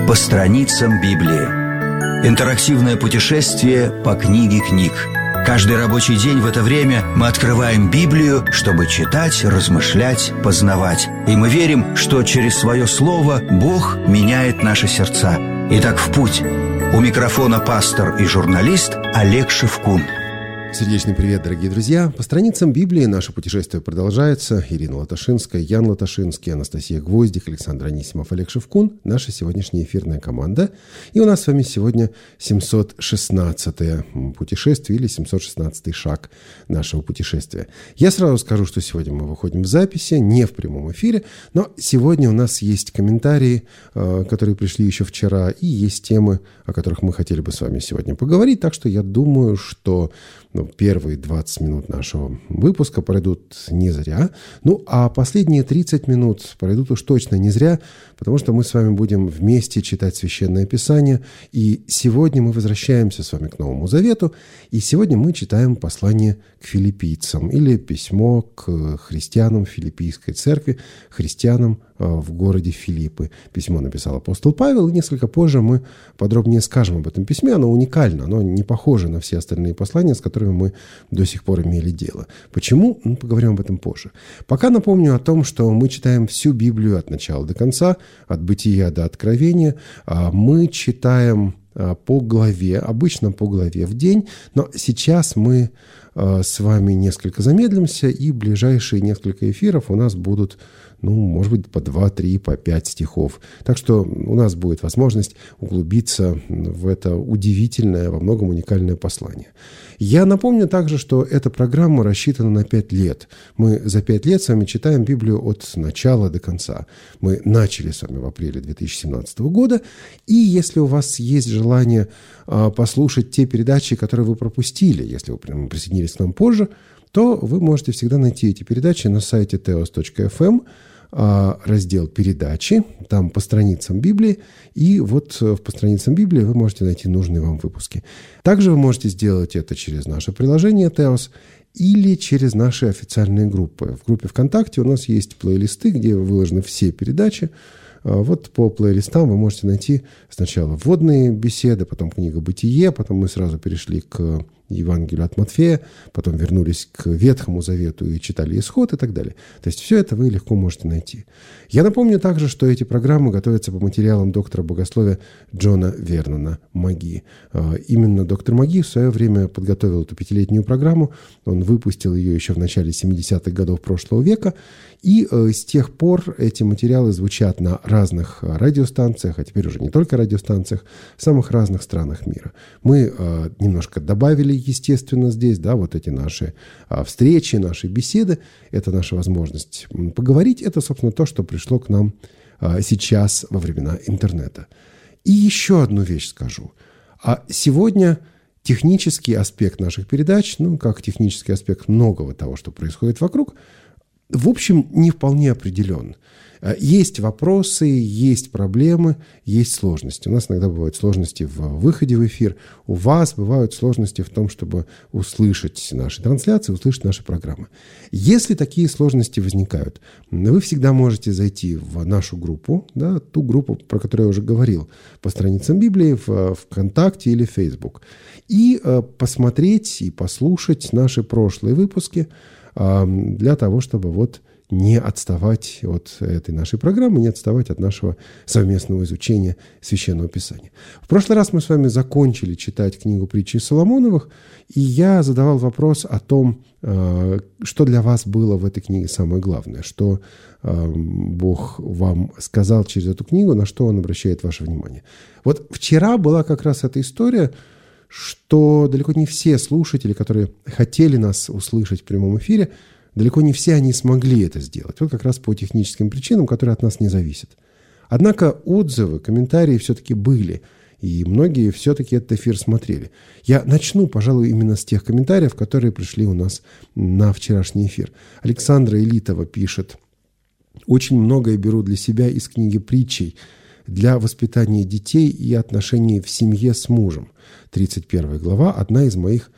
По страницам Библии. Интерактивное путешествие по книге книг. Каждый рабочий день в это время мы открываем Библию, чтобы читать, размышлять, познавать. И мы верим, что через свое слово Бог меняет наши сердца. Итак, в путь. У микрофона пастор и журналист Олег Шевкун. Сердечный привет, дорогие друзья! По страницам Библии наше путешествие продолжается. Ирина Латашинская, Ян Латашинский, Анастасия Гвоздик, Александр Анисимов, Олег Шевкун. Наша сегодняшняя эфирная команда. И у нас с вами сегодня 716-е путешествие или 716-й шаг нашего путешествия. Я сразу скажу, что сегодня мы выходим в записи, не в прямом эфире, но сегодня у нас есть комментарии, которые пришли еще вчера, и есть темы, о которых мы хотели бы с вами сегодня поговорить. Так что я думаю, что первые 20 минут нашего выпуска пройдут не зря. А последние 30 минут пройдут уж точно не зря, потому что мы с вами будем вместе читать Священное Писание. И сегодня мы возвращаемся с вами к Новому Завету. И сегодня мы читаем послание к филиппийцам или письмо к христианам Филиппийской церкви, христианам в городе Филиппы. Письмо написал апостол Павел, и несколько позже мы подробнее скажем об этом письме. Оно уникально, оно не похоже на все остальные послания, с которыми мы до сих пор имели дело. Почему? Поговорим об этом позже. Пока напомню о том, что мы читаем всю Библию от начала до конца, от Бытия до Откровения. Мы читаем по главе, обычно по главе в день, но сейчас мы с вами несколько замедлимся, и ближайшие несколько эфиров у нас будут, может быть, по 2, 3, по 5 стихов. Так что у нас будет возможность углубиться в это удивительное, во многом уникальное послание. Я напомню также, что эта программа рассчитана на 5 лет. Мы за 5 лет с вами читаем Библию от начала до конца. Мы начали с вами в апреле 2017 года, и если у вас есть желание послушать те передачи, которые вы пропустили, если вы присоединились к нам позже, то вы можете всегда найти эти передачи на сайте teos.fm, раздел «Передачи», там по страницам Библии, и вот по страницам Библии вы можете найти нужные вам выпуски. Также вы можете сделать это через наше приложение Teos или через наши официальные группы. В группе ВКонтакте у нас есть плейлисты, где выложены все передачи. Вот по плейлистам вы можете найти сначала вводные беседы, потом книга «Бытие», потом мы сразу перешли к Евангелию от Матфея, потом вернулись к Ветхому Завету и читали Исход и так далее. То есть все это вы легко можете найти. Я напомню также, что эти программы готовятся по материалам доктора богословия Джона Вернона Маги. Именно доктор Маги в свое время подготовил эту 5-летнюю программу. Он выпустил ее еще в начале 70-х годов прошлого века. И с тех пор эти материалы звучат на разных радиостанциях, а теперь уже не только радиостанциях, в самых разных странах мира. Мы немножко добавили, естественно, здесь, вот эти наши встречи, наши беседы. Это наша возможность поговорить. Это, собственно, то, что пришло к нам сейчас во времена интернета. И еще одну вещь скажу. Сегодня технический аспект наших передач, как технический аспект многого того, что происходит вокруг, в общем, не вполне определен. Есть вопросы, есть проблемы, есть сложности. У нас иногда бывают сложности в выходе в эфир. У вас бывают сложности в том, чтобы услышать наши трансляции, услышать наши программы. Если такие сложности возникают, вы всегда можете зайти в нашу группу, ту группу, про которую я уже говорил, по страницам Библии, в ВКонтакте или Facebook, и посмотреть и послушать наши прошлые выпуски, для того, чтобы не отставать от этой нашей программы, не отставать от нашего совместного изучения Священного Писания. В прошлый раз мы с вами закончили читать книгу притчи Соломоновых, и я задавал вопрос о том, что для вас было в этой книге самое главное, что Бог вам сказал через эту книгу, на что Он обращает ваше внимание. Вот вчера была как раз эта история, что далеко не все слушатели, которые хотели нас услышать в прямом эфире, далеко не все они смогли это сделать. Вот как раз по техническим причинам, которые от нас не зависят. Однако отзывы, комментарии все-таки были, и многие все-таки этот эфир смотрели. Я начну, пожалуй, именно с тех комментариев, которые пришли у нас на вчерашний эфир. Александра Элитова пишет: «Очень многое беру для себя из книги притчей для воспитания детей и отношений в семье с мужем. 31 глава – одна из моих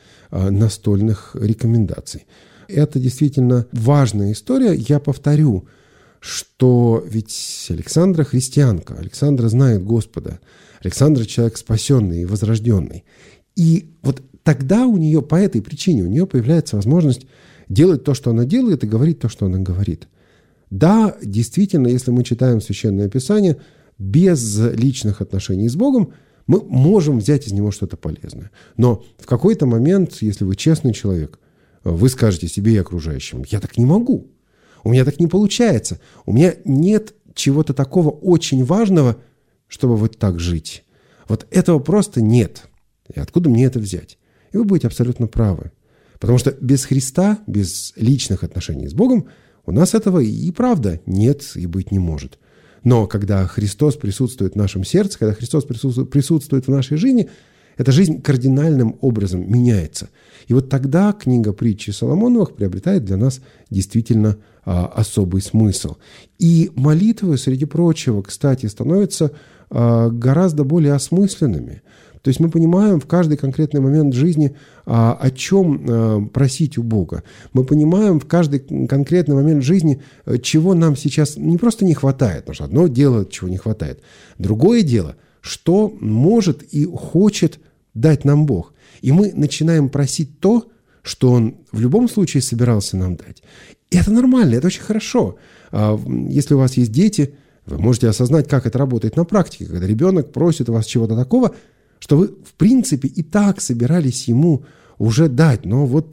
настольных рекомендаций». Это действительно важная история. Я повторю, что ведь Александра христианка, Александра знает Господа, Александра человек спасенный и возрожденный. И вот тогда у нее, по этой причине, у нее появляется возможность делать то, что она делает, и говорить то, что она говорит. Да, действительно, если мы читаем Священное Писание, без личных отношений с Богом, мы можем взять из него что-то полезное. Но в какой-то момент, если вы честный человек, вы скажете себе и окружающим: я так не могу, у меня так не получается, у меня нет чего-то такого очень важного, чтобы вот так жить. Вот этого просто нет. И откуда мне это взять? И вы будете абсолютно правы. Потому что без Христа, без личных отношений с Богом, у нас этого и правда нет и быть не может. Но когда Христос присутствует в нашем сердце, когда Христос присутствует в нашей жизни, эта жизнь кардинальным образом меняется. И вот тогда книга притчи Соломоновых приобретает для нас действительно особый смысл. И молитвы, среди прочего, кстати, становятся гораздо более осмысленными. То есть мы понимаем в каждый конкретный момент жизни, о чем просить у Бога. Мы понимаем в каждый конкретный момент жизни, чего нам сейчас не просто не хватает, потому что одно дело, чего не хватает. Другое дело, что может и хочет дать нам Бог. И мы начинаем просить то, что Он в любом случае собирался нам дать. И это нормально, это очень хорошо. Если у вас есть дети, вы можете осознать, как это работает на практике, когда ребенок просит у вас чего-то такого, что вы, в принципе, и так собирались ему уже дать, но вот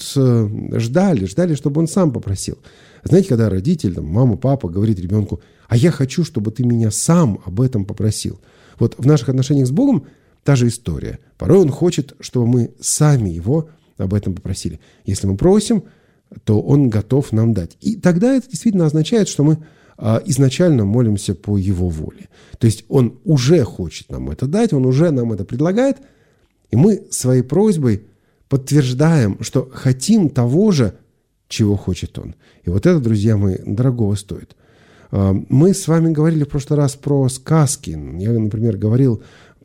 ждали, чтобы он сам попросил. Знаете, когда родитель, там, мама, папа говорит ребенку: а я хочу, чтобы ты меня сам об этом попросил. Вот в наших отношениях с Богом та же история. Порой Он хочет, чтобы мы сами Его об этом попросили. Если мы просим, то Он готов нам дать. И тогда это действительно означает, что мы изначально молимся по Его воле. То есть Он уже хочет нам это дать, Он уже нам это предлагает, и мы своей просьбой подтверждаем, что хотим того же, чего хочет Он. И вот это, друзья мои, дорогого стоит. Мы с вами говорили в прошлый раз про сказки. Я, например, говорил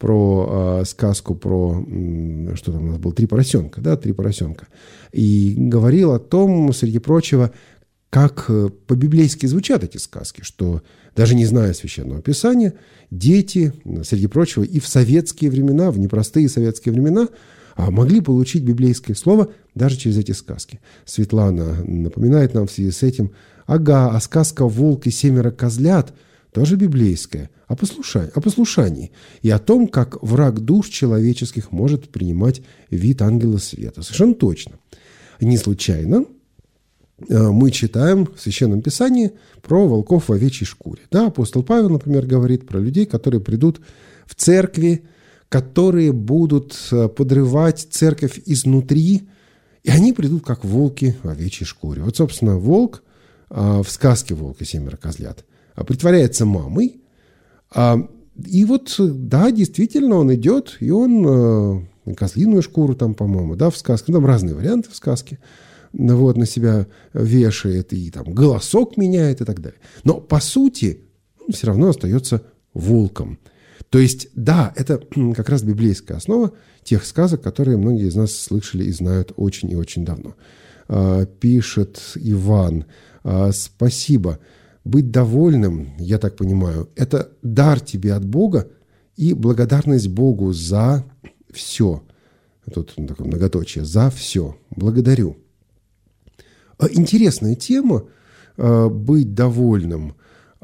про сказку про, что там у нас было, «Три поросенка», да, «Три поросенка». И говорил о том, среди прочего, как по-библейски звучат эти сказки, что даже не зная Священного Писания, дети, среди прочего, и в советские времена, в непростые советские времена, могли получить библейское слово даже через эти сказки. Светлана напоминает нам в связи с этим: а сказка «Волк и 7 козлят» тоже библейская, о послушании и о том, как враг душ человеческих может принимать вид ангела света. Совершенно точно. Не случайно мы читаем в Священном Писании про волков в овечьей шкуре. Да, апостол Павел, например, говорит про людей, которые придут в церкви, которые будут подрывать церковь изнутри, и они придут как волки в овечьей шкуре. Вот, собственно, волк в сказке «Волк и 7 козлят» притворяется мамой, и вот, да, действительно, он идет, и он козлиную шкуру там, по-моему, да, в сказке, там разные варианты в сказке, вот, на себя вешает, и там голосок меняет и так далее. Но, по сути, он все равно остается волком. То есть, да, это как раз библейская основа тех сказок, которые многие из нас слышали и знают очень и очень давно. Пишет Иван: спасибо. Быть довольным, я так понимаю, это дар тебе от Бога и благодарность Богу за все. Тут такое многоточие: за все. Благодарю. Интересная тема — быть довольным.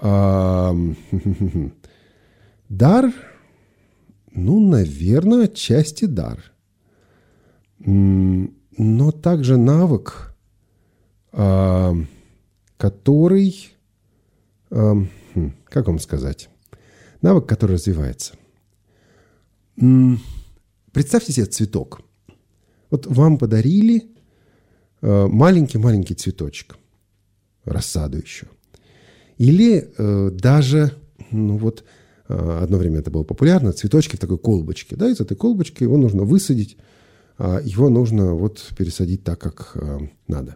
Дар, наверное, отчасти дар. Но также навык, который, как вам сказать, навык, который развивается. Представьте себе цветок. Вот вам подарили маленький-маленький цветочек, рассаду еще. Или даже, одно время это было популярно, цветочки в такой колбочке. Да, из этой колбочки его нужно высадить, его нужно пересадить так, как надо.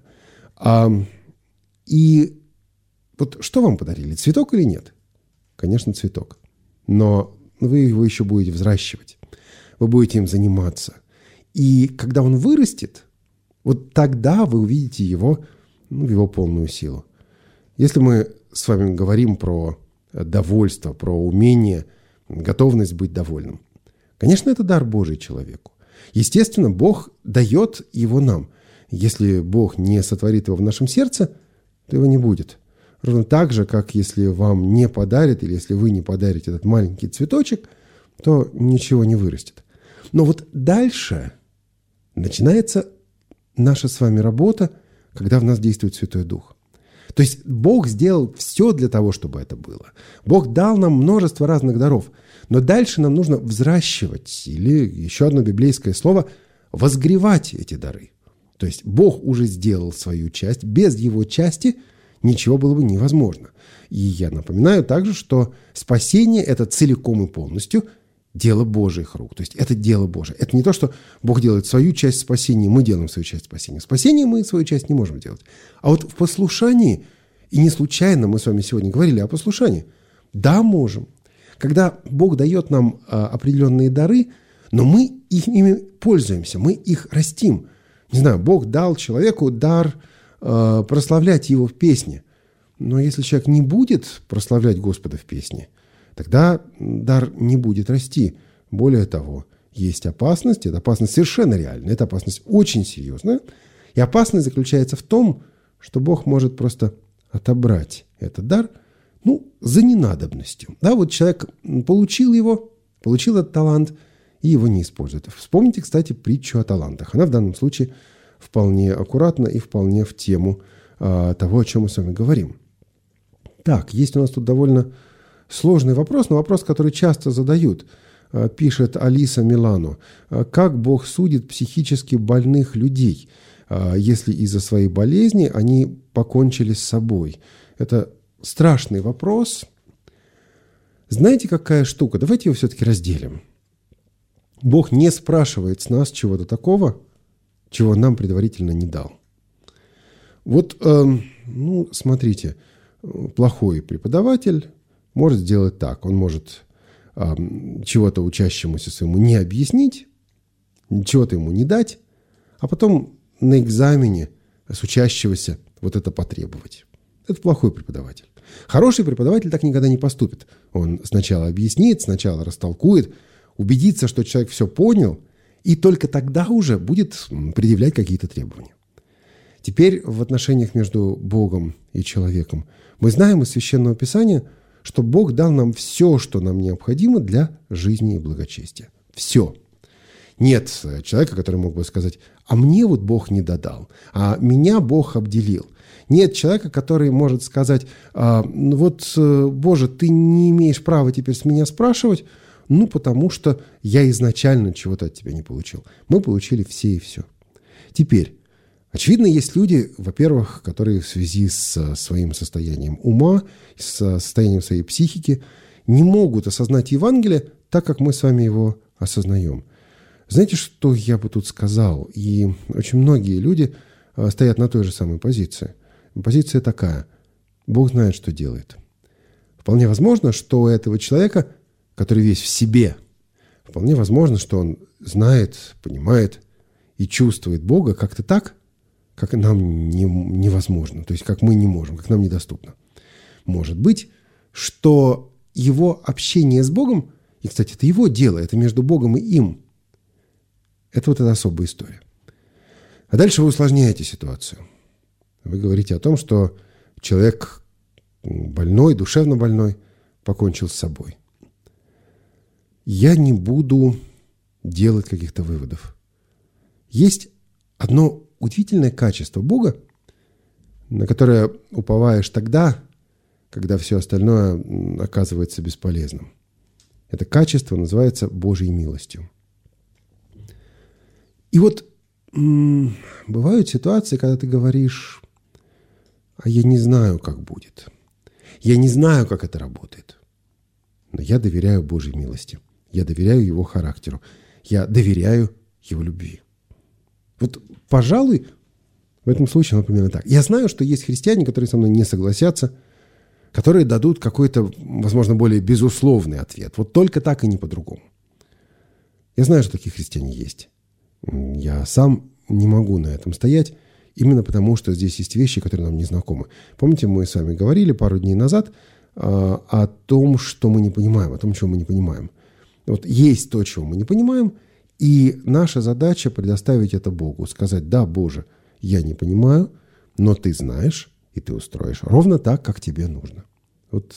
И вот что вам подарили, цветок или нет? Конечно, цветок. Но вы его еще будете взращивать, вы будете им заниматься. И когда он вырастет, вот тогда вы увидите его в его полную силу. Если мы с вами говорим про довольство, про умение, готовность быть довольным. Конечно, это дар Божий человеку. Естественно, Бог дает его нам. Если Бог не сотворит его в нашем сердце, то его не будет. Ровно так же, как если вам не подарят, или если вы не подарите этот маленький цветочек, то ничего не вырастет. Но вот дальше начинается наша с вами работа, когда в нас действует Святой Дух. То есть Бог сделал все для того, чтобы это было. Бог дал нам множество разных даров. Но дальше нам нужно взращивать, или еще одно библейское слово, возгревать эти дары. То есть Бог уже сделал свою часть. Без его части ничего было бы невозможно. И я напоминаю также, что спасение – это целиком и полностью дело Божьих рук. То есть это дело Божие. Это не то, что Бог делает свою часть спасения, мы делаем свою часть спасения. В спасении мы свою часть не можем делать. А вот в послушании, и не случайно мы с вами сегодня говорили о послушании, да, можем. Когда Бог дает нам определенные дары, но мы ими пользуемся, мы их растим. Не знаю, Бог дал человеку дар прославлять его в песне. Но если человек не будет прославлять Господа в песне, тогда дар не будет расти. Более того, есть опасность, эта опасность совершенно реальная, эта опасность очень серьезная. И опасность заключается в том, что Бог может просто отобрать этот дар, за ненадобностью. Да, вот человек получил этот талант, и его не использует. Вспомните, кстати, притчу о талантах. Она в данном случае вполне аккуратна и вполне в тему того, о чем мы с вами говорим. Так, есть у нас тут довольно сложный вопрос, но вопрос, который часто задают. Пишет Алиса Милано. Как Бог судит психически больных людей, если из-за своей болезни они покончили с собой? Это страшный вопрос. Знаете, какая штука? Давайте его все-таки разделим. Бог не спрашивает с нас чего-то такого, чего нам предварительно не дал. Вот, смотрите, плохой преподаватель может сделать так. Он может чего-то учащемуся своему не объяснить, чего-то ему не дать, а потом на экзамене с учащегося вот это потребовать. Это плохой преподаватель. Хороший преподаватель так никогда не поступит. Он сначала объяснит, сначала растолкует, убедится, что человек все понял, и только тогда уже будет предъявлять какие-то требования. Теперь в отношениях между Богом и человеком мы знаем из Священного Писания, что Бог дал нам все, что нам необходимо для жизни и благочестия. Все. Нет человека, который мог бы сказать, а мне вот Бог не додал, а меня Бог обделил. Нет человека, который может сказать, Боже, ты не имеешь права теперь с меня спрашивать, потому что я изначально чего-то от тебя не получил. Мы получили все и все. Теперь, очевидно, есть люди, во-первых, которые в связи с своим состоянием ума, с состоянием своей психики не могут осознать Евангелие так, как мы с вами его осознаем. Знаете, что я бы тут сказал? И очень многие люди стоят на той же самой позиции. Позиция такая. Бог знает, что делает. Вполне возможно, что у этого человека, который весь в себе, вполне возможно, что он знает, понимает и чувствует Бога как-то так, как нам невозможно, то есть как мы не можем, как нам недоступно. Может быть, что его общение с Богом, и, кстати, это его дело, это между Богом и им, это вот эта особая история. А дальше вы усложняете ситуацию. Вы говорите о том, что человек больной, душевно больной, покончил с собой. Я не буду делать каких-то выводов. Есть одно удивительное качество Бога, на которое уповаешь тогда, когда все остальное оказывается бесполезным. Это качество называется Божьей милостью. И вот бывают ситуации, когда ты говоришь, а я не знаю, как будет. Я не знаю, как это работает. Но я доверяю Божьей милости. Я доверяю Его характеру. Я доверяю Его любви. Вот, пожалуй, в этом случае оно примерно так. Я знаю, что есть христиане, которые со мной не согласятся, которые дадут какой-то, возможно, более безусловный ответ. Вот только так и не по-другому. Я знаю, что такие христиане есть. Я сам не могу на этом стоять именно потому, что здесь есть вещи, которые нам не знакомы. Помните, мы с вами говорили пару дней назад о том, что мы не понимаем, о том, чего мы не понимаем. Вот есть то, чего мы не понимаем, и наша задача предоставить это Богу, сказать: да, Боже, я не понимаю, но Ты знаешь, и Ты устроишь ровно так, как Тебе нужно. Вот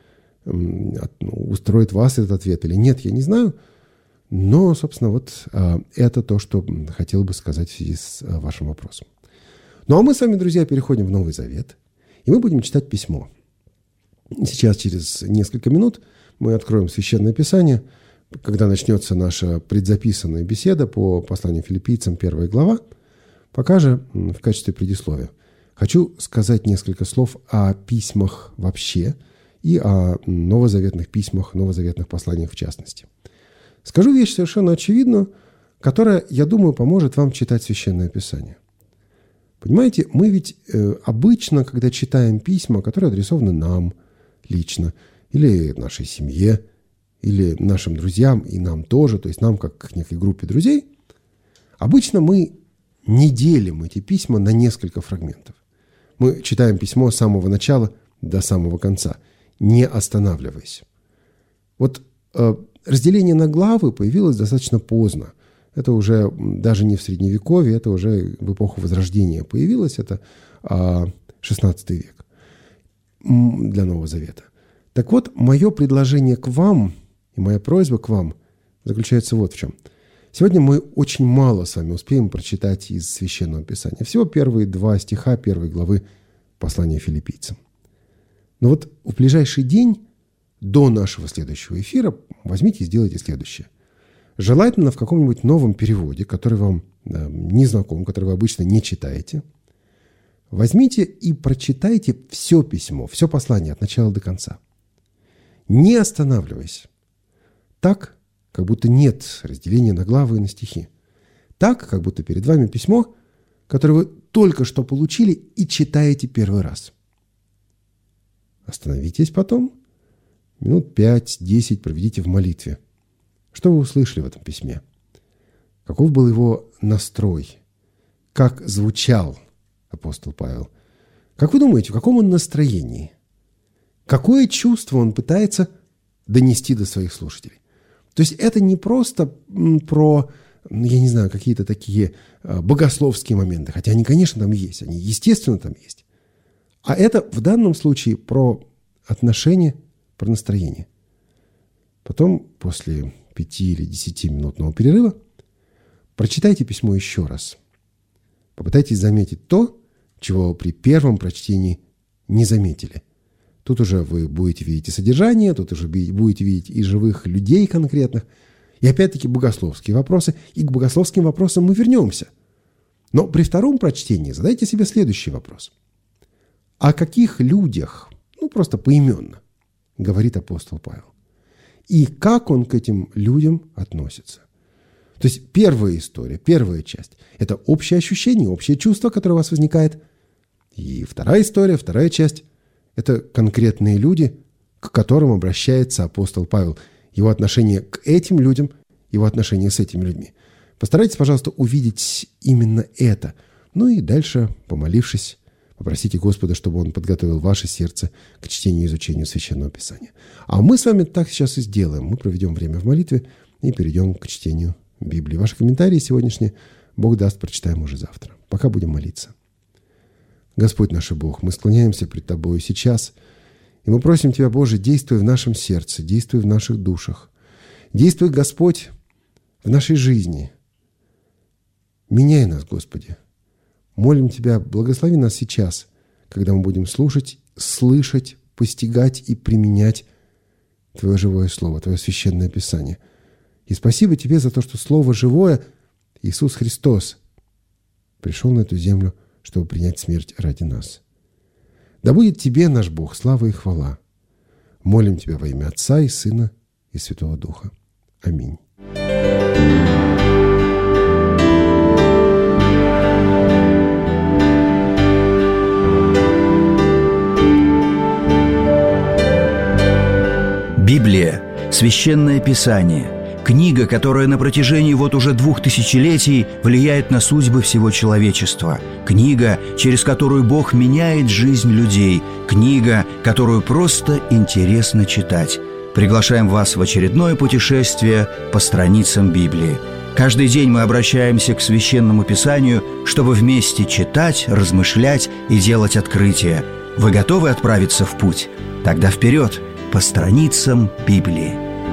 устроит вас этот ответ или нет, я не знаю, но, собственно, вот это то, что хотел бы сказать в связи с вашим вопросом. Ну, а мы с вами, друзья, переходим в Новый Завет, и мы будем читать письмо. Сейчас, через несколько минут, мы откроем Священное Писание, когда начнется наша предзаписанная беседа по посланию Филиппийцам, 1 глава. Пока же, в качестве предисловия, хочу сказать несколько слов о письмах вообще и о новозаветных письмах, новозаветных посланиях в частности. Скажу вещь совершенно очевидную, которая, я думаю, поможет вам читать Священное Писание. Понимаете, мы ведь обычно, когда читаем письма, которые адресованы нам лично, или нашей семье, или нашим друзьям, и нам тоже, то есть нам как к некой группе друзей, обычно мы не делим эти письма на несколько фрагментов. Мы читаем письмо с самого начала до самого конца, не останавливаясь. Вот разделение на главы появилось достаточно поздно. Это уже даже не в Средневековье, это уже в эпоху Возрождения появилось, это XVI век для Нового Завета. Так вот, мое предложение к вам и моя просьба к вам заключается вот в чем. Сегодня мы очень мало с вами успеем прочитать из Священного Писания. Всего первые 2 стиха 1 главы послания Филиппийцам. Но вот в ближайший день до нашего следующего эфира возьмите и сделайте следующее. Желательно в каком-нибудь новом переводе, который вам не знаком, который вы обычно не читаете, возьмите и прочитайте все письмо, все послание от начала до конца. Не останавливаясь. Так, как будто нет разделения на главы и на стихи. Так, как будто перед вами письмо, которое вы только что получили и читаете первый раз. Остановитесь потом, минут 5-10 проведите в молитве. Что вы услышали в этом письме? Каков был его настрой? Как звучал апостол Павел? Как вы думаете, в каком он настроении? Какое чувство он пытается донести до своих слушателей? То есть это не просто про, я не знаю, какие-то такие богословские моменты, хотя они, конечно, там есть, они, естественно, там есть. А это в данном случае про отношения, про настроение. Потом, после 5 или 10-минутного перерыва, прочитайте письмо еще раз. Попытайтесь заметить то, чего при первом прочтении не заметили. Тут уже вы будете видеть и содержание, тут уже будете видеть и живых людей конкретных, и опять-таки богословские вопросы. И к богословским вопросам мы вернемся. Но при втором прочтении задайте себе следующий вопрос. О каких людях, просто поименно, говорит апостол Павел? И как он к этим людям относится? То есть первая история, первая часть – это общее ощущение, общее чувство, которое у вас возникает. И вторая история, вторая часть – это конкретные люди, к которым обращается апостол Павел. Его отношение к этим людям, его отношение с этими людьми. Постарайтесь, пожалуйста, увидеть именно это. Ну и дальше, помолившись, попросите Господа, чтобы Он подготовил ваше сердце к чтению и изучению Священного Писания. А мы с вами так сейчас и сделаем. Мы проведем время в молитве и перейдем к чтению Библии. Ваши комментарии сегодняшние, Бог даст, прочитаем уже завтра. Пока будем молиться. Господь наш Бог, мы склоняемся пред Тобою сейчас, и мы просим Тебя, Боже, действуй в нашем сердце, действуй в наших душах. Действуй, Господь, в нашей жизни. Меняй нас, Господи. Молим Тебя, благослови нас сейчас, когда мы будем слушать, слышать, постигать и применять Твое живое Слово, Твое Священное Писание. И спасибо Тебе за то, что Слово живое, Иисус Христос, пришел на эту землю, чтобы принять смерть ради нас. Да будет Тебе, наш Бог, слава и хвала. Молим Тебя во имя Отца и Сына и Святого Духа. Аминь. Библия – Священное Писание, Книга, которая на протяжении вот уже 2000 влияет на судьбы всего человечества. Книга, через которую Бог меняет жизнь людей. Книга, которую просто интересно читать. Приглашаем вас в очередное путешествие по страницам Библии. Каждый день мы обращаемся к Священному Писанию, чтобы вместе читать, размышлять и делать открытия. Вы готовы отправиться в путь? Тогда вперед, по страницам Библии.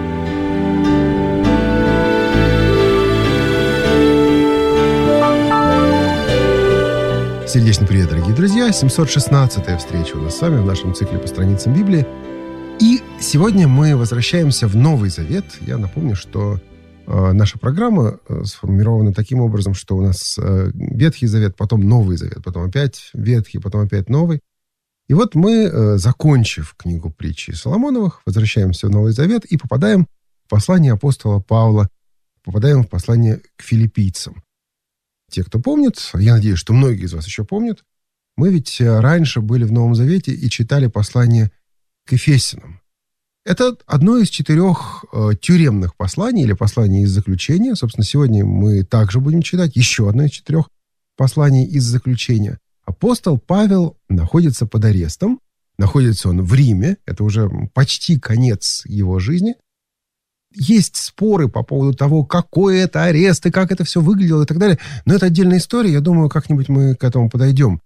Сердечный привет, дорогие друзья! 716-я встреча у нас с вами в нашем цикле по страницам Библии. И сегодня мы возвращаемся в Новый Завет. Я напомню, что наша программа сформирована таким образом, что у нас Ветхий Завет, потом Новый Завет, потом опять Ветхий, потом опять Новый. И вот мы, закончив книгу притчи Соломоновых, возвращаемся в Новый Завет и попадаем в послание апостола Павла, попадаем в послание к филиппийцам. Те, кто помнит, я надеюсь, что многие из вас еще помнят, мы ведь раньше были в Новом Завете и читали послание к Ефесянам. Это одно из 4 тюремных посланий или посланий из заключения. Собственно, сегодня мы также будем читать еще одно из 4 посланий из заключения. Апостол Павел находится под арестом. Находится он в Риме. Это уже почти конец его жизни. Есть споры по поводу того, какой это арест и как это все выглядело и так далее. Но это отдельная история. Я думаю, как-нибудь мы к этому подойдем.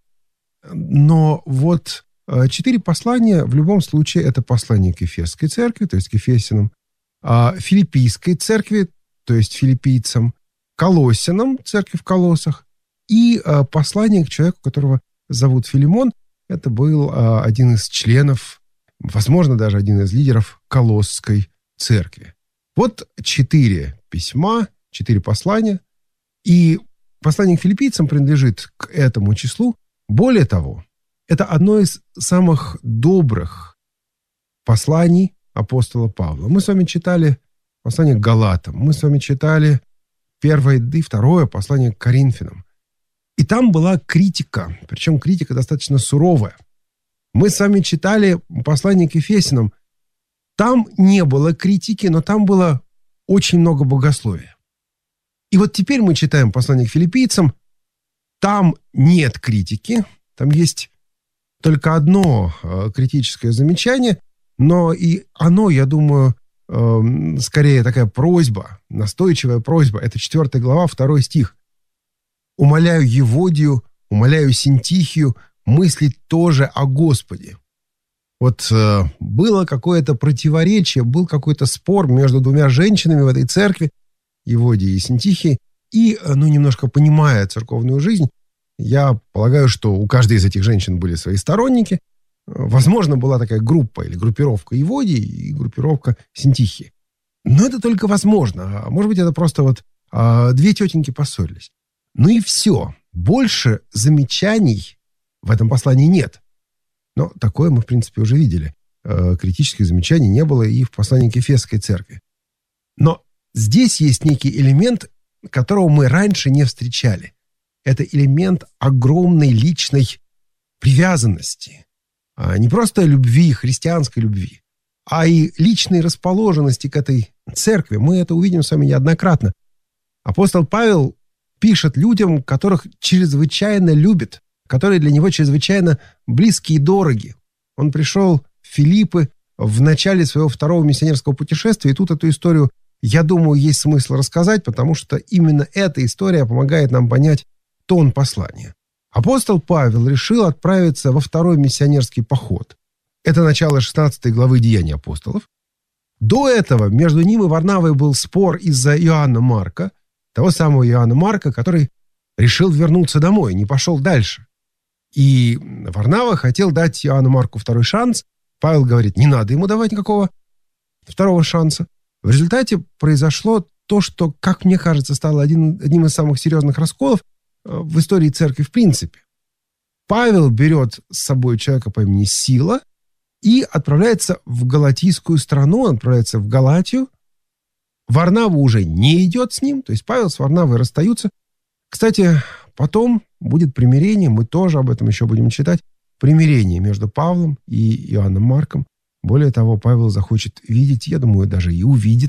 Но вот 4 послания, в любом случае, это послание к Ефесской церкви, то есть к Ефесянам, Филиппийской церкви, то есть филиппийцам, Колоссянам, церкви в Колоссах, и послание к человеку, которого зовут Филимон. Это был один из членов, возможно, даже один из лидеров Колосской церкви. Вот 4 письма, 4 послания, и послание к филиппийцам принадлежит к этому числу. Более того, это одно из самых добрых посланий апостола Павла. Мы с вами читали послание к Галатам, мы с вами читали 1 и 2 послание к Коринфянам. И там была критика, причем критика достаточно суровая. Мы с вами читали послание к Ефесянам. Там не было критики, но там было очень много богословия. И вот теперь мы читаем послание к филиппийцам. Там нет критики, там есть только одно критическое замечание, но и оно, я думаю, скорее такая просьба, настойчивая просьба. Это 4 глава, 2 стих. «Умоляю Еводию, умоляю Синтихию мыслить тоже о Господе». Вот было какое-то противоречие, был какой-то спор между 2 женщинами в этой церкви, Еводией и Синтихией, и, немножко понимая церковную жизнь, я полагаю, что у каждой из этих женщин были свои сторонники. Возможно, была такая группа или группировка Еводии и группировка Синтихии. Но это только возможно. Может быть, это просто вот 2 тетеньки поссорились. Ну и все. Больше замечаний в этом послании нет. Но такое мы, в принципе, уже видели. Критических замечаний не было и в послании к Ефесской церкви. Но здесь есть некий элемент, которого мы раньше не встречали. Это элемент огромной личной привязанности. Не просто любви, христианской любви, а и личной расположенности к этой церкви. Мы это увидим с вами неоднократно. Апостол Павел пишет людям, которых чрезвычайно любит, которые для него чрезвычайно близкие и дороги. Он пришел в Филиппы в начале своего 2-го миссионерского путешествия, и тут эту историю, я думаю, есть смысл рассказать, потому что именно эта история помогает нам понять тон послания. Апостол Павел решил отправиться во 2-й миссионерский поход. Это начало 16 главы Деяний апостолов. До этого между ним и Варнавой был спор из-за Иоанна Марка, того самого Иоанна Марка, который решил вернуться домой, не пошел дальше. И Варнава хотел дать Иоанну Марку 2-й шанс. Павел говорит, не надо ему давать никакого 2-го шанса. В результате произошло то, что, как мне кажется, стало одним из самых серьезных расколов в истории церкви в принципе. Павел берет с собой человека по имени Сила и отправляется в галатийскую страну, он отправляется в Галатию. Варнава уже не идет с ним, то есть Павел с Варнавой расстаются. Кстати, потом будет примирение, мы тоже об этом еще будем читать, примирение между Павлом и Иоанном Марком. Более того, Павел захочет видеть, я думаю, даже и увидит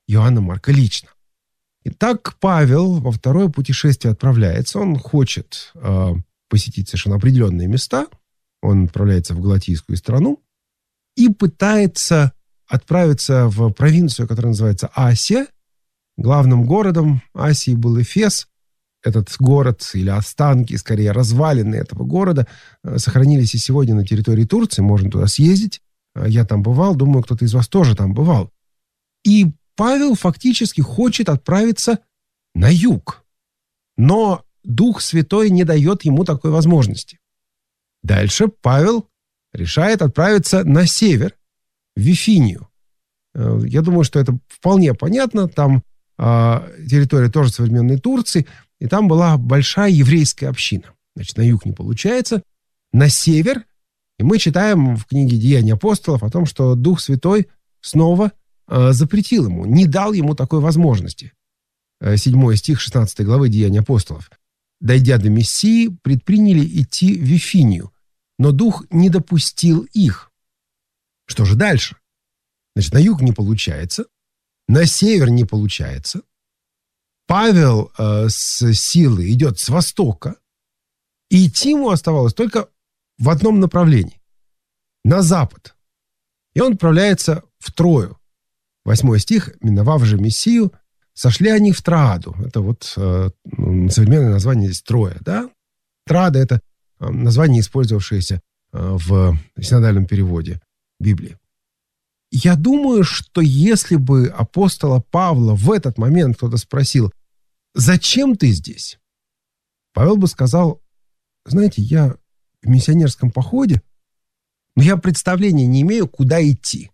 Иоанна Марка лично. Итак, Павел во второе путешествие отправляется. Он хочет посетить совершенно определенные места. Он отправляется в Галатийскую страну и пытается отправиться в провинцию, которая называется Асия. Главным городом Асии был Эфес. Этот город, или останки, скорее, развалины этого города, сохранились и сегодня на территории Турции. Можно туда съездить. Я там бывал. Думаю, кто-то из вас тоже там бывал. И Павел фактически хочет отправиться на юг. Но Дух Святой не дает ему такой возможности. Дальше Павел решает отправиться на север, в Вифинию. Я думаю, что это вполне понятно. Там территория тоже современной Турции. И там была большая еврейская община. Значит, на юг не получается. На север. И мы читаем в книге «Деяния апостолов» о том, что Дух Святой снова запретил ему, не дал ему такой возможности. 7 стих 16 главы «Деяния апостолов». «Дойдя до Мессии, предприняли идти в Вифинию, но Дух не допустил их». Что же дальше? Значит, на юг не получается, на север не получается. Павел с силой идет с востока, и идти ему оставалось только в одном направлении – на запад. И он отправляется в Трою. 8 стих. «Миновав же Мессию, сошли они в Трааду». Это вот современное название здесь Троя. Да? Траада – это название, использовавшееся в синодальном переводе Библии. Я думаю, что если бы апостола Павла в этот момент кто-то спросил: «Зачем ты здесь?», Павел бы сказал: «Знаете, я в миссионерском походе, но я представления не имею, куда идти».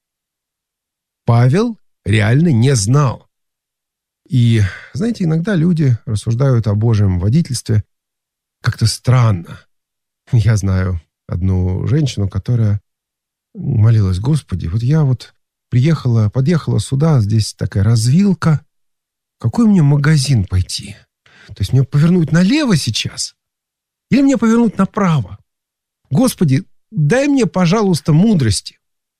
Павел реально не знал. И, знаете, иногда люди рассуждают о Божьем водительстве как-то странно. Я знаю одну женщину, которая молилась: «Господи, вот я подъехала сюда, здесь такая развилка. Какой мне магазин пойти? То есть мне повернуть налево сейчас? Или мне повернуть направо? Господи, дай мне, пожалуйста, мудрости».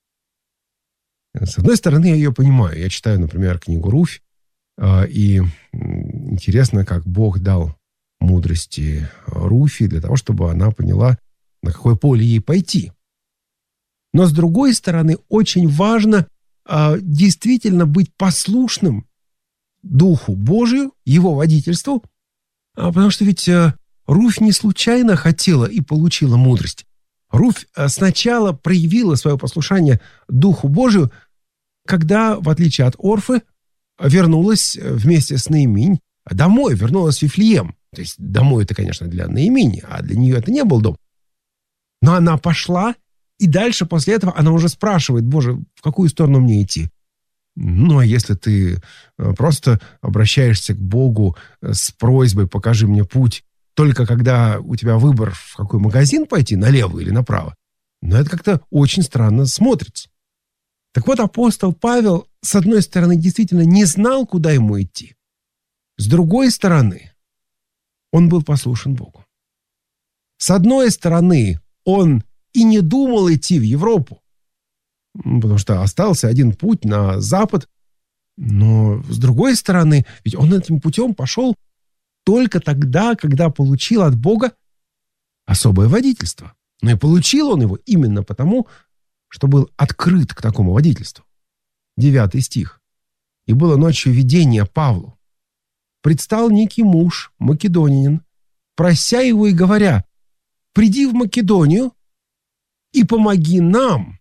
С одной стороны, я ее понимаю. Я читаю, например, книгу «Руфь», и интересно, как Бог дал мудрости Руфи для того, чтобы она поняла, на какое поле ей пойти. Но, с другой стороны, очень важно действительно быть послушным Духу Божию, Его водительству, потому что ведь Руфь не случайно хотела и получила мудрость. Руфь сначала проявила свое послушание Духу Божию, когда, в отличие от Орфы, вернулась вместе с Наиминь домой, вернулась в Вифлеем. То есть домой это, конечно, для Наимини, а для нее это не был дом. Но она пошла, и дальше после этого она уже спрашивает: «Боже, в какую сторону мне идти?» Ну, а если ты просто обращаешься к Богу с просьбой: «Покажи мне путь», только когда у тебя выбор, в какой магазин пойти, налево или направо, но это как-то очень странно смотрится. Так вот, апостол Павел, с одной стороны, действительно не знал, куда ему идти. С другой стороны, он был послушен Богу. С одной стороны, он и не думал идти в Европу, потому что остался один путь на запад. Но с другой стороны, ведь он этим путем пошел только тогда, когда получил от Бога особое водительство. Но и получил он его именно потому, что был открыт к такому водительству. 9 стих. «И было ночью видение Павлу. Предстал некий муж, македонянин, прося его и говоря: приди в Македонию и помоги нам».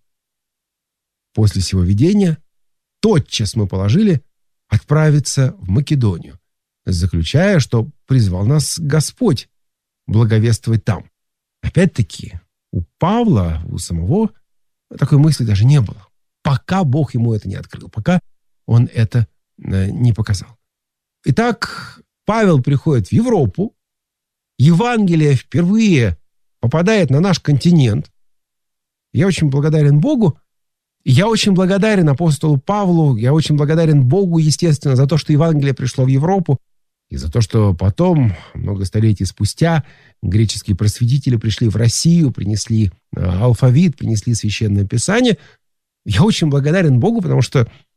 После сего видения тотчас мы положили отправиться в Македонию, заключая, что призвал нас Господь благовествовать там. Опять-таки, у Павла, у самого, такой мысли даже не было, пока Бог ему это не открыл, пока он это не показал. Итак, Павел приходит в Европу, Евангелие впервые попадает на наш континент. Я очень благодарен Богу, я очень благодарен апостолу Павлу, я очень благодарен Богу, естественно, за то, что Евангелие пришло в Европу, и за то, что потом, много столетий спустя, греческие просветители пришли в Россию, принесли алфавит, принесли Священное Писание. Я очень благодарен Богу, потому что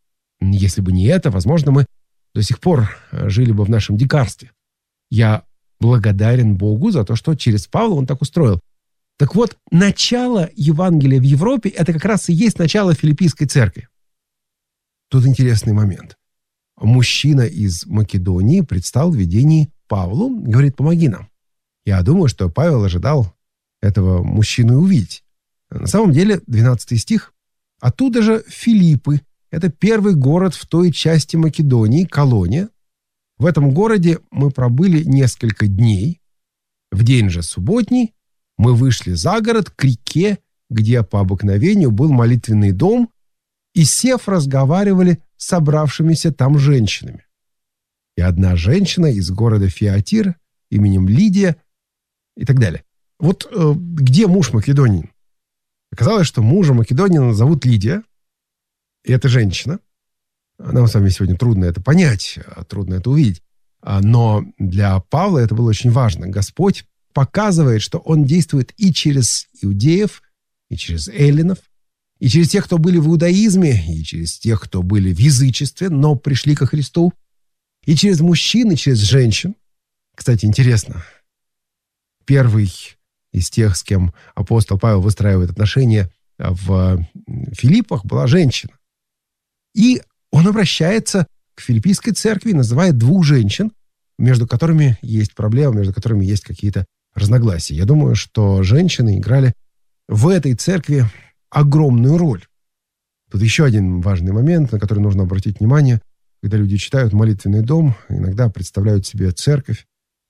Если бы не это, возможно, мы до сих пор жили бы в нашем дикарстве. Я благодарен Богу за то, что через Павла он так устроил. Так вот, начало Евангелия в Европе – это как раз и есть начало Филиппийской церкви. Тут интересный момент. Мужчина из Македонии предстал в видении Павлу, говорит: помоги нам. Я думаю, что Павел ожидал этого мужчину увидеть. На самом деле, 12 стих. Оттуда же Филиппы. Это первый город в той части Македонии, колония. В этом городе мы пробыли несколько дней. В день же субботний мы вышли за город к реке, где по обыкновению был молитвенный дом, и, сев, разговаривали с собравшимися там женщинами. И одна женщина из города Фиатир именем Лидия и так далее. Вот где муж македонин? Оказалось, что мужа македонина зовут Лидия, и это женщина. Нам с вами сегодня трудно это понять, трудно это увидеть. Но для Павла это было очень важно. Господь показывает, что он действует и через иудеев, и через эллинов, и через тех, кто были в иудаизме, и через тех, кто были в язычестве, но пришли ко Христу, и через мужчин, и через женщин. Кстати, интересно, первый из тех, с кем апостол Павел выстраивает отношения в Филиппах, была женщина. И он обращается к Филиппийской церкви, называет двух женщин, между которыми есть проблемы, между которыми есть какие-то разногласия. Я думаю, что женщины играли в этой церкви огромную роль. Тут еще один важный момент, на который нужно обратить внимание. Когда люди читают «Молитвенный дом», иногда представляют себе церковь.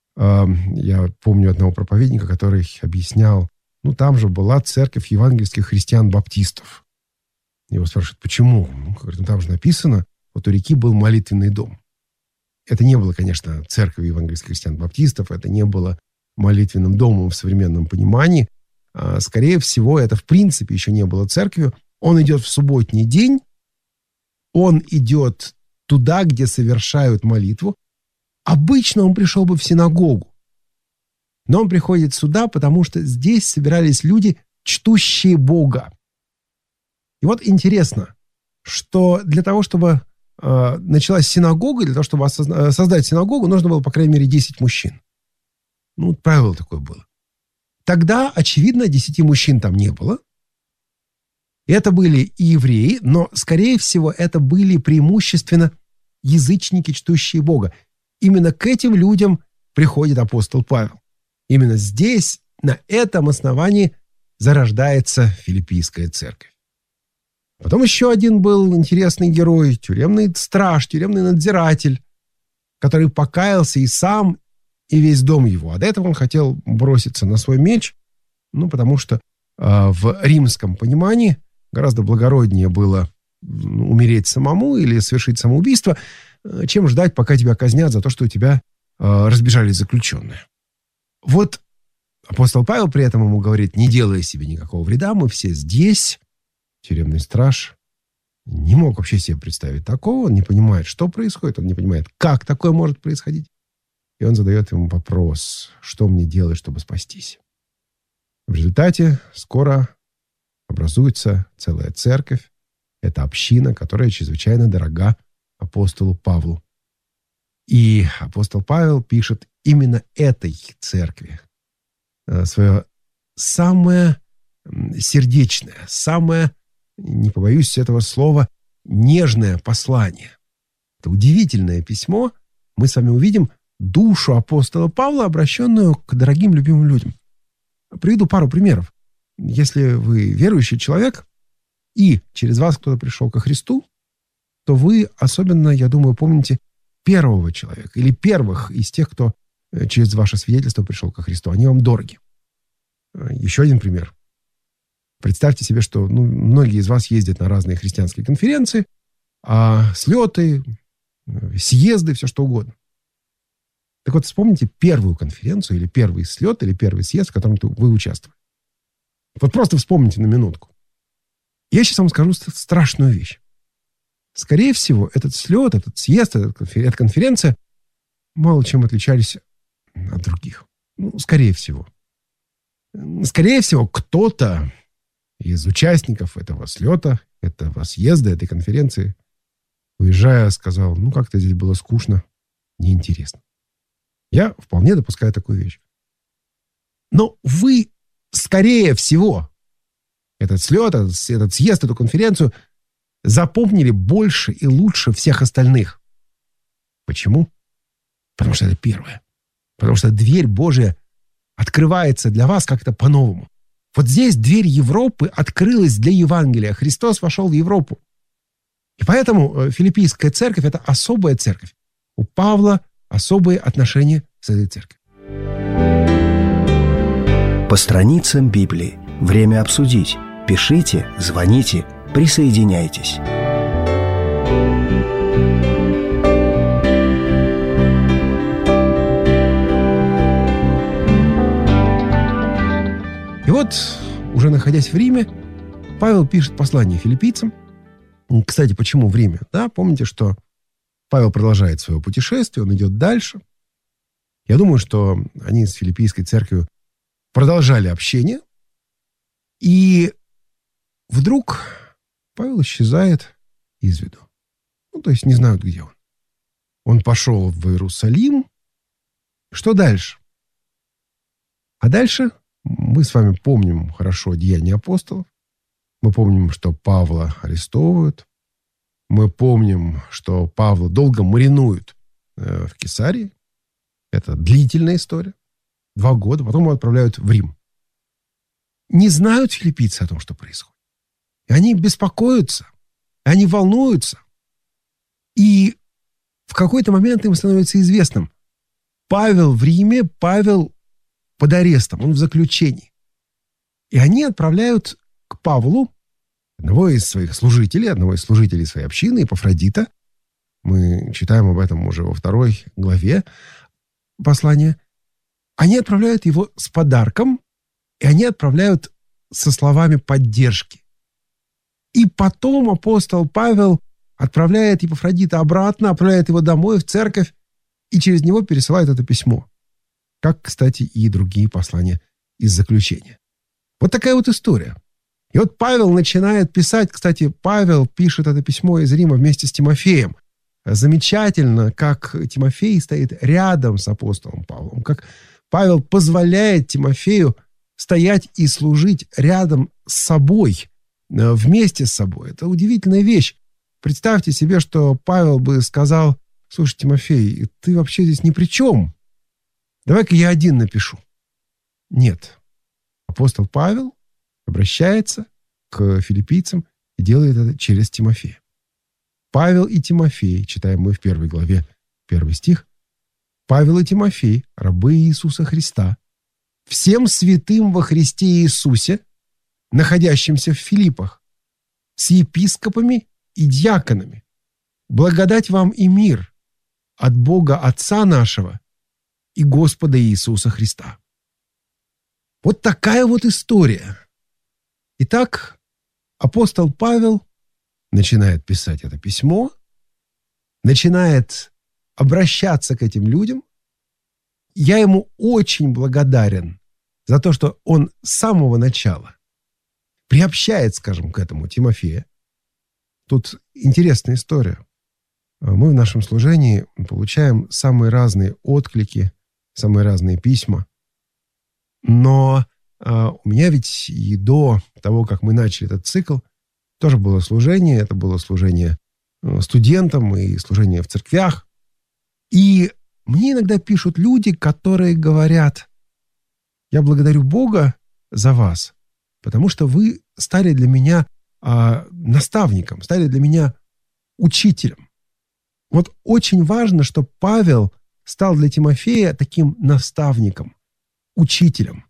Я помню одного проповедника, который объяснял, там же была церковь евангельских христиан-баптистов. Его спрашивают, почему? Говорит, там же написано, вот у реки был молитвенный дом. Это не было, конечно, церковью евангельских христиан-баптистов, это не было молитвенным домом в современном понимании. Скорее всего, это в принципе еще не было церковью. Он идет в субботний день, он идет туда, где совершают молитву. Обычно он пришел бы в синагогу. Но он приходит сюда, потому что здесь собирались люди, чтущие Бога. И вот интересно, что для того, чтобы началась синагога, для того, чтобы создать синагогу, нужно было, по крайней мере, 10 мужчин. Правило такое было. Тогда, очевидно, 10 мужчин там не было. Это были и евреи, но, скорее всего, это были преимущественно язычники, чтущие Бога. Именно к этим людям приходит апостол Павел. Именно здесь, на этом основании, зарождается Филиппийская церковь. Потом еще один был интересный герой, тюремный страж, тюремный надзиратель, который покаялся и сам, и весь дом его. А до этого он хотел броситься на свой меч, потому что в римском понимании гораздо благороднее было умереть самому или совершить самоубийство, чем ждать, пока тебя казнят за то, что у тебя разбежались заключенные. Вот апостол Павел при этом ему говорит, не делай себе никакого вреда, мы все здесь. Тюремный страж не мог вообще себе представить такого, он не понимает, что происходит, он не понимает, как такое может происходить. И он задает ему вопрос, что мне делать, чтобы спастись. В результате скоро образуется целая церковь. Это община, которая чрезвычайно дорога апостолу Павлу. И апостол Павел пишет именно этой церкви свое самое сердечное, самое, не побоюсь этого слова, нежное послание. Это удивительное письмо. Мы с вами увидим душу апостола Павла, обращенную к дорогим, любимым людям. Приведу пару примеров. Если вы верующий человек, и через вас кто-то пришел ко Христу, то вы особенно, я думаю, помните первого человека или первых из тех, кто через ваше свидетельство пришел ко Христу. Они вам дороги. Еще один пример. Представьте себе, что многие из вас ездят на разные христианские конференции, слеты, съезды, все что угодно. Так вот, вспомните первую конференцию или первый слет, или первый съезд, в котором вы участвовали. Вот просто вспомните на минутку. Я сейчас вам скажу страшную вещь. Скорее всего, этот слет, этот съезд, эта конференция мало чем отличались от других. Скорее всего. Скорее всего, кто-то из участников этого слета, этого съезда, этой конференции уезжая, сказал: как-то здесь было скучно, неинтересно. Я вполне допускаю такую вещь. Но вы, скорее всего, этот слет, этот съезд, эту конференцию запомнили больше и лучше всех остальных. Почему? Потому что это первое. Потому что дверь Божия открывается для вас как-то по-новому. Вот здесь дверь Европы открылась для Евангелия. Христос вошел в Европу. И поэтому Филиппийская церковь – это особая церковь. У Павла особые отношения с этой церковью. По страницам Библии. Время обсудить. Пишите, звоните, присоединяйтесь. И вот, уже находясь в Риме, Павел пишет послание филиппийцам. Кстати, почему в Риме? Да, помните, что Павел продолжает свое путешествие, он идет дальше. Я думаю, что они с Филиппийской церковью продолжали общение. И вдруг Павел исчезает из виду. То есть не знают, где он. Он пошел в Иерусалим. Что дальше? А дальше мы с вами помним хорошо Деяния апостолов. Мы помним, что Павла арестовывают. Мы помним, что Павла долго маринуют в Кесарии. Это длительная история. 2 года. Потом его отправляют в Рим. Не знают филиппийцы о том, что происходит. И они беспокоятся. И они волнуются. И в какой-то момент им становится известным: Павел в Риме, Павел под арестом, он в заключении. И они отправляют к Павлу одного из своих служителей, одного из служителей своей общины, Эпафродита. Мы читаем об этом уже во 2 главе послания. Они отправляют его с подарком, и они отправляют со словами поддержки. И потом апостол Павел отправляет Эпафродита обратно, отправляет его домой, в церковь, и через него пересылает это письмо. Как, кстати, и другие послания из заключения. Вот такая вот история. И вот Павел начинает писать. Кстати, Павел пишет это письмо из Рима вместе с Тимофеем. Замечательно, как Тимофей стоит рядом с апостолом Павлом, как Павел позволяет Тимофею стоять и служить рядом с собой, вместе с собой. Это удивительная вещь. Представьте себе, что Павел бы сказал: слушай, Тимофей, ты вообще здесь ни при чем. Давай-ка я один напишу. Нет. Апостол Павел обращается к филиппийцам и делает это через Тимофея. Павел и Тимофей, читаем мы в 1 главе, 1 стих. Павел и Тимофей, рабы Иисуса Христа, всем святым во Христе Иисусе, находящимся в Филиппах, с епископами и диаконами. Благодать вам и мир от Бога Отца нашего и Господа Иисуса Христа. Вот такая вот история. Итак, апостол Павел начинает писать это письмо, начинает обращаться к этим людям. Я ему очень благодарен за то, что он с самого начала приобщает, скажем, к этому Тимофея. Тут интересная история. Мы в нашем служении получаем самые разные отклики, самые разные письма. Но у меня ведь и до того, как мы начали этот цикл, тоже было служение. Это было служение студентам и служение в церквях. И мне иногда пишут люди, которые говорят: я благодарю Бога за вас, потому что вы стали для меня наставником, стали для меня учителем. Вот очень важно, что Павел стал для Тимофея таким наставником, учителем.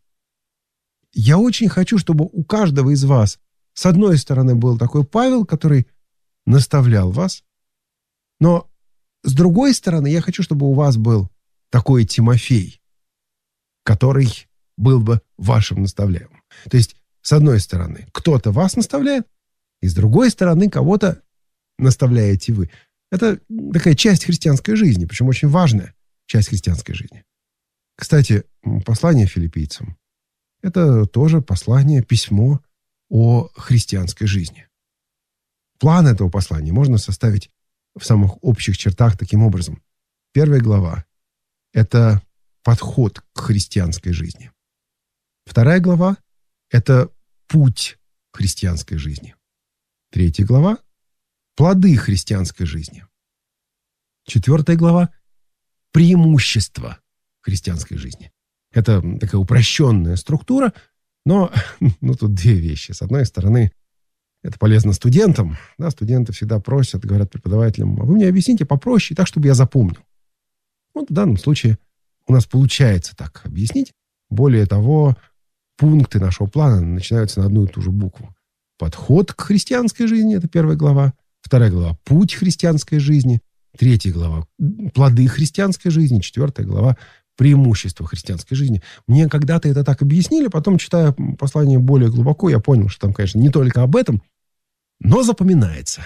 Я очень хочу, чтобы у каждого из вас, с одной стороны, был такой Павел, который наставлял вас, но с другой стороны, я хочу, чтобы у вас был такой Тимофей, который был бы вашим наставляемым. То есть, с одной стороны, кто-то вас наставляет, и с другой стороны, кого-то наставляете вы. Это такая часть христианской жизни, причем очень важная часть христианской жизни. Кстати, послание филиппийцам – это тоже послание, письмо о христианской жизни. План этого послания можно составить в самых общих чертах таким образом. Первая глава – это подход к христианской жизни. Вторая глава – это путь христианской жизни. Третья глава – плоды христианской жизни. Четвертая глава – преимущества христианской жизни. Это такая упрощенная структура, но тут две вещи. С одной стороны, это полезно студентам. Да, студенты всегда просят, говорят преподавателям: а вы мне объясните попроще, так, чтобы я запомнил. Вот в данном случае у нас получается так объяснить. Более того, пункты нашего плана начинаются на одну и ту же букву. Подход к христианской жизни – это первая глава. Вторая глава – путь христианской жизни. Третья глава – плоды христианской жизни. Четвертая глава – преимущества христианской жизни. Мне когда-то это так объяснили, потом, читая послание более глубоко, я понял, что там, конечно, не только об этом, но запоминается.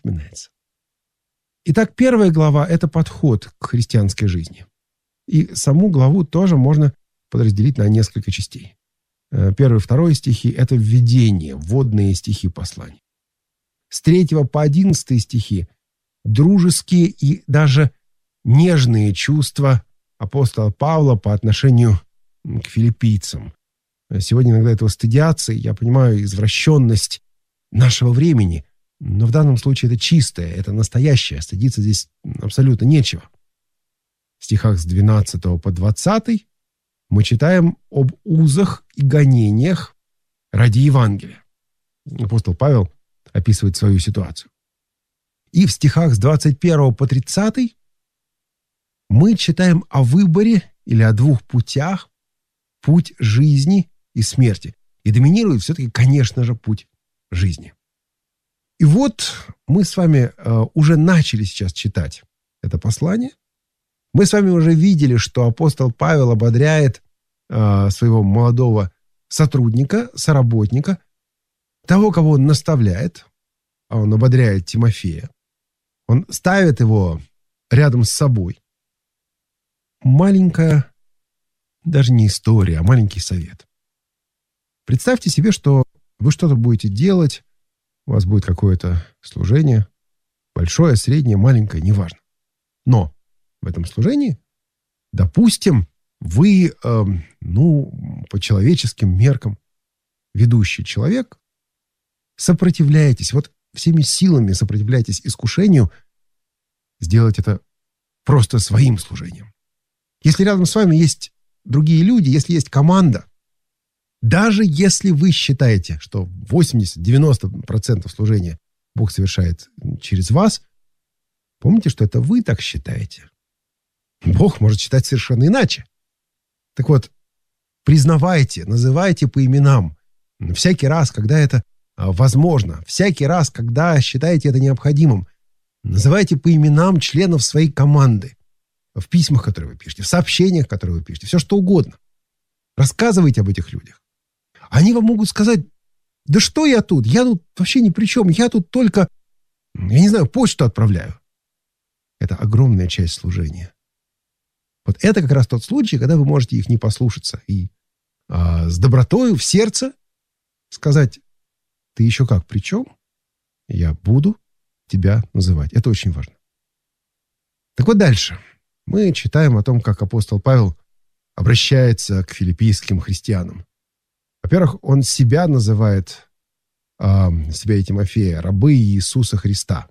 Итак, первая глава – это подход к христианской жизни. И саму главу тоже можно подразделить на несколько частей. Первый и второй стихи – это введение, вводные стихи послания. С 3 по 11 стихи – дружеские и даже нежные чувства апостола Павла по отношению к филиппийцам. Сегодня иногда этого стыдятся, и я понимаю извращенность нашего времени, но в данном случае это чистое, это настоящее, стыдиться здесь абсолютно нечего. В стихах с 12 по 20 мы читаем об узах и гонениях ради Евангелия. Апостол Павел описывает свою ситуацию. И в стихах с 21 по 30 мы читаем о выборе или о двух путях: путь жизни и смерти. И доминирует все-таки, конечно же, путь жизни. И вот мы с вами уже начали сейчас читать это послание. Мы с вами уже видели, что апостол Павел ободряет своего молодого сотрудника, соработника, того, кого он наставляет, а он ободряет Тимофея. Он ставит его рядом с собой. Маленькая, даже не история, а маленький совет. Представьте себе, что вы что-то будете делать, у вас будет какое-то служение, большое, среднее, маленькое, неважно. Но в этом служении, допустим, вы, по человеческим меркам, ведущий человек, сопротивляетесь, вот всеми силами сопротивляетесь искушению сделать это просто своим служением. Если рядом с вами есть другие люди, если есть команда, даже если вы считаете, что 80-90% служения Бог совершает через вас, помните, что это вы так считаете. Бог может считать совершенно иначе. Так вот, признавайте, называйте по именам всякий раз, когда это возможно, всякий раз, когда считаете это необходимым. Называйте по именам членов своей команды. В письмах, которые вы пишете, в сообщениях, которые вы пишете, все что угодно. Рассказывайте об этих людях. Они вам могут сказать: да что я тут вообще ни при чем, я тут только, почту отправляю. Это огромная часть служения. Вот это как раз тот случай, когда вы можете их не послушаться и с добротой в сердце сказать: ты еще как, при чем? Я буду тебя называть. Это очень важно. Так вот дальше. Мы читаем о том, как апостол Павел обращается к филиппийским христианам. Во-первых, он себя называет, себя и Тимофея, рабы Иисуса Христа.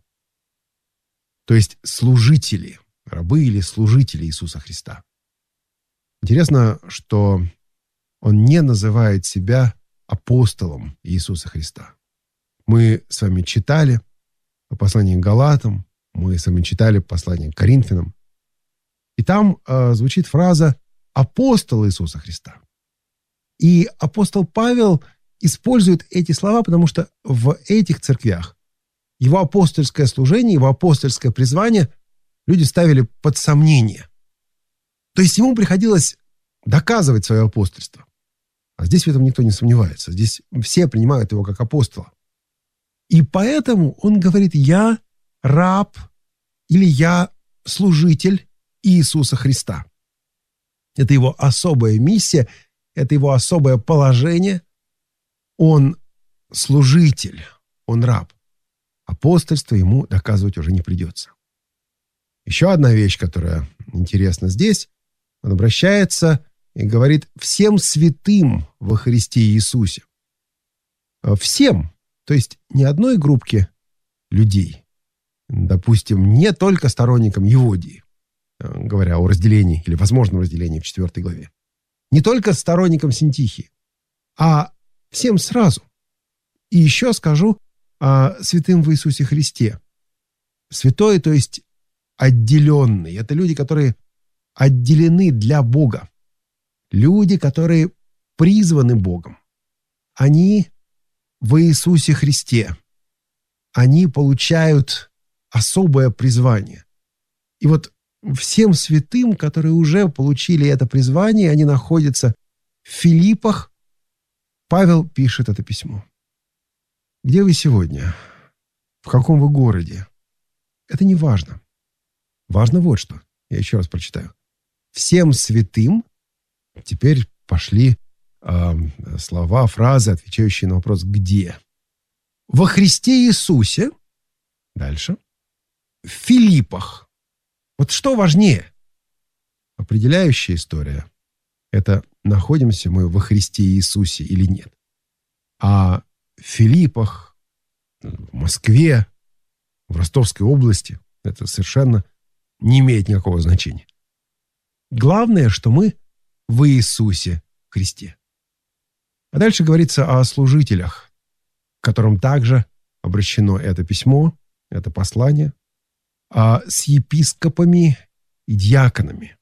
То есть служители, рабы или служители Иисуса Христа. Интересно, что он не называет себя апостолом Иисуса Христа. Мы с вами читали послание к Галатам, мы с вами читали послание к Коринфянам, и там звучит фраза «апостол Иисуса Христа». И апостол Павел использует эти слова, потому что в этих церквях его апостольское служение, его апостольское призвание люди ставили под сомнение. То есть ему приходилось доказывать свое апостольство. А здесь в этом никто не сомневается. Здесь все принимают его как апостола. И поэтому он говорит: я раб или я служитель Иисуса Христа. Это его особая миссия, это его особое положение. Он служитель, он раб. Апостольство ему доказывать уже не придется. Еще одна вещь, которая интересна здесь, он обращается и говорит всем святым во Христе Иисусе. Всем, то есть не одной группке людей, допустим, не только сторонникам Еводии, говоря о разделении или возможном разделении в 4 главе, не только сторонникам Синтихии, а всем сразу. И еще скажу о святым в Иисусе Христе. Святой, то есть отделенный. Это люди, которые отделены для Бога. Люди, которые призваны Богом. Они в Иисусе Христе. Они получают особое призвание. И вот всем святым, которые уже получили это призвание, они находятся в Филиппах, Павел пишет это письмо. Где вы сегодня? В каком вы городе? Это не важно. Важно вот что. Я еще раз прочитаю. Всем святым, теперь пошли слова, фразы, отвечающие на вопрос «где?». Во Христе Иисусе, дальше, в Филиппах. Вот что важнее? Определяющая история – это находимся мы во Христе Иисусе или нет. А в Филиппах, в Москве, в Ростовской области это совершенно не имеет никакого значения. Главное, что мы в Иисусе Христе. А дальше говорится о служителях, к которым также обращено это письмо, это послание, с епископами и диаконами.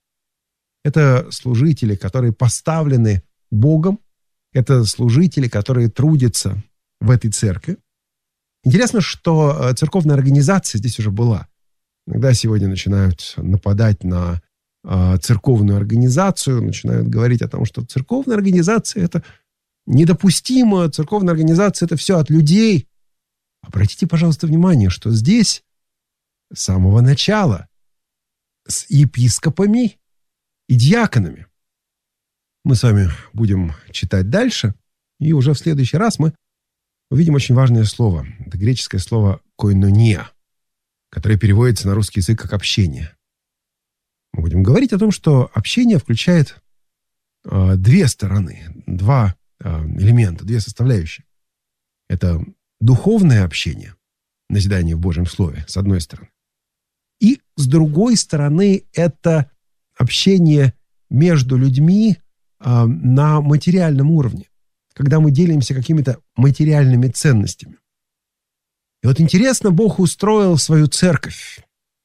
Это служители, которые поставлены Богом, это служители, которые трудятся в этой церкви. Интересно, что церковная организация здесь уже была. Иногда сегодня начинают нападать на церковную организацию, начинают говорить о том, что церковная организация – это недопустимо, церковная организация – это все от людей. Обратите, пожалуйста, внимание, что здесь с самого начала с епископами и диаконами. Мы с вами будем читать дальше, и уже в следующий раз мы увидим очень важное слово. Это греческое слово «койнония», которое переводится на русский язык как «общение». Мы будем говорить о том, что общение включает две стороны, два элемента, две составляющие. Это духовное общение, назидание в Божьем Слове, с одной стороны. И с другой стороны, это общение между людьми на материальном уровне, когда мы делимся какими-то материальными ценностями. И вот интересно, Бог устроил свою церковь.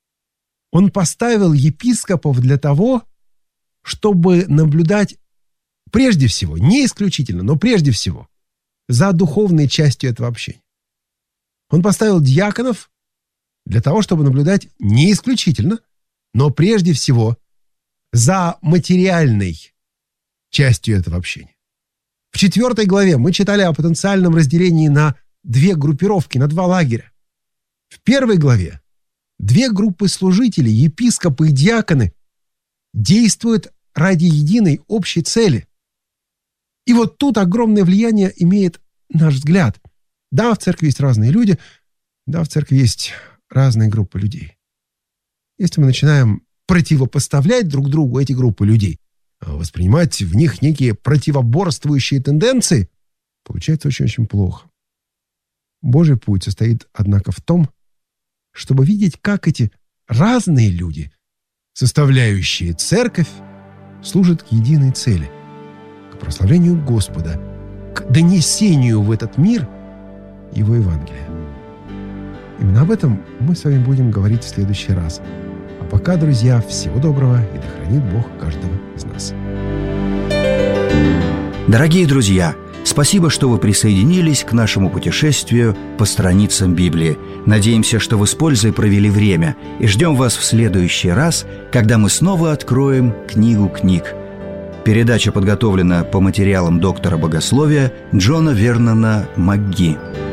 Он поставил епископов для того, чтобы наблюдать прежде всего, не исключительно, но прежде всего, за духовной частью этого общения. Он поставил диаконов для того, чтобы наблюдать не исключительно, но прежде всего за материальной частью этого общения. В 4 главе мы читали о потенциальном разделении на две группировки, на два лагеря. В 1 главе две группы служителей, епископы и диаконы, действуют ради единой общей цели. И вот тут огромное влияние имеет наш взгляд. Да, в церкви есть разные люди, да, в церкви есть разные группы людей. Если мы начинаем противопоставлять друг другу эти группы людей, воспринимать в них некие противоборствующие тенденции, получается очень-очень плохо. Божий путь состоит, однако, в том, чтобы видеть, как эти разные люди, составляющие церковь, служат к единой цели, к прославлению Господа, к донесению в этот мир Его Евангелия. Именно об этом мы с вами будем говорить в следующий раз. А пока, друзья, всего доброго, и да хранит Бог каждого из нас. Дорогие друзья, спасибо, что вы присоединились к нашему путешествию по страницам Библии. Надеемся, что вы с пользой провели время, и ждем вас в следующий раз, когда мы снова откроем книгу книг. Передача подготовлена по материалам доктора богословия Джона Вернона МакГи.